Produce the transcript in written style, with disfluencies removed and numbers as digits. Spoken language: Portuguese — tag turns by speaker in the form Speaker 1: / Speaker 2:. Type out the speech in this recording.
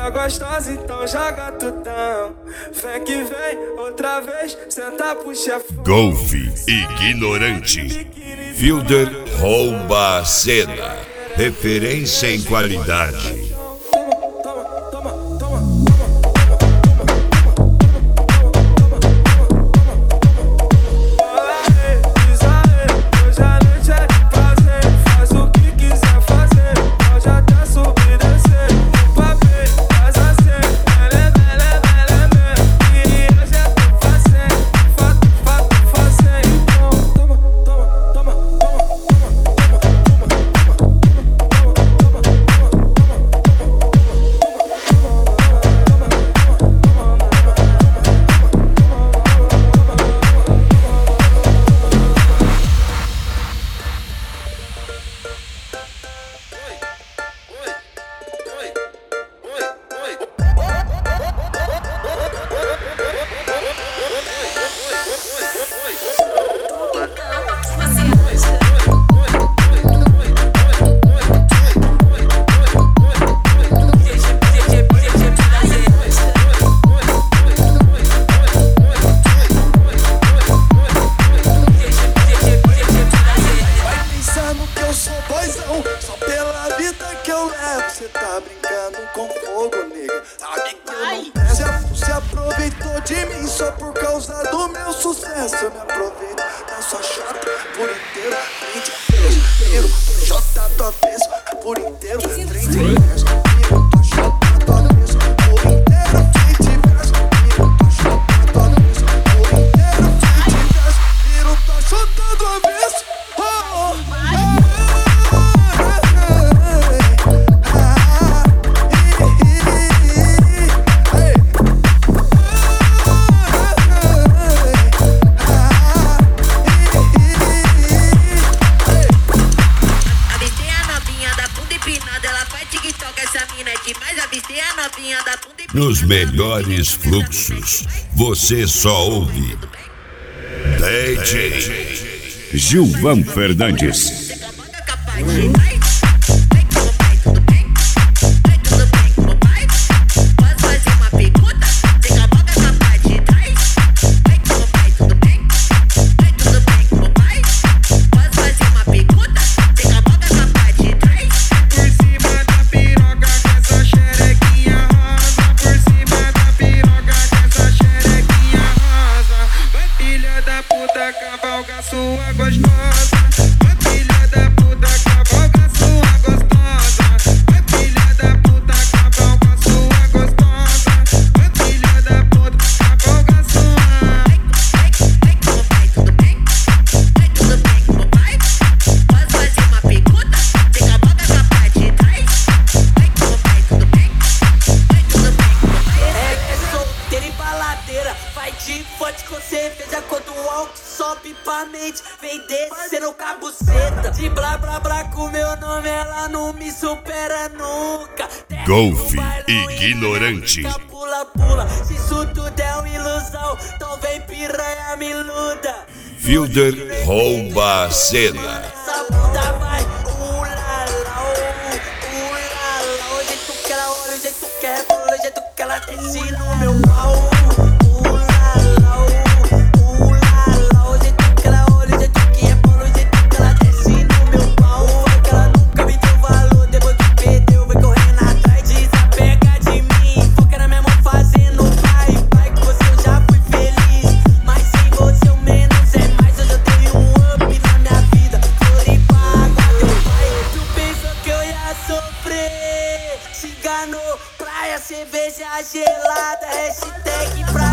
Speaker 1: sua gostosa, então joga tutão. Vem que vem, outra vez, senta pro chefão.
Speaker 2: Golf ignorante. Fielder rouba a cena. Referência em qualidade.
Speaker 1: Só pela vida que eu levo, cê tá brincando com fogo, nega. Sabe que eu não presto. Você aproveitou de mim só por causa do meu sucesso. Eu me aproveito da sua chata por inteiro. 20 inteiro, J tua peso por inteiro. 30 verso, tua chata tua peso por inteiro. 20 verso, tua chata tua peso por inteiro. 20 verso, viro tua chata do avesso.
Speaker 2: Nos melhores fluxos, você só ouve DJ
Speaker 3: Gilvan Fernandes.
Speaker 1: Cavalga sua gostosa, vai filha da puta, cavalga sua gostosa, vai filha da puta, cavalga sua gostosa, vai filha da puta, cavalga sua.
Speaker 4: Tudo bem, como vai? Posso fazer uma pergunta? Você cavalga essa parte de trás? Tudo bem, como vai?
Speaker 5: É solteiro e baladeira, vai de forte com cerveja quando o álcool sobe pra mente, vem descendo com a buceta. De blá blá blá com meu nome, ela não me supera nunca.
Speaker 2: Golf ignorante.
Speaker 5: Pula, pula, se isso tudo é uma ilusão, então vem piranha me iluda.
Speaker 2: Fielder rouba a cena.
Speaker 5: Essa bunda vai, o jeito que ela olha, o jeito que ela pula, o jeito que ela desce no meu pau. Cerveja gelada, hashtag pra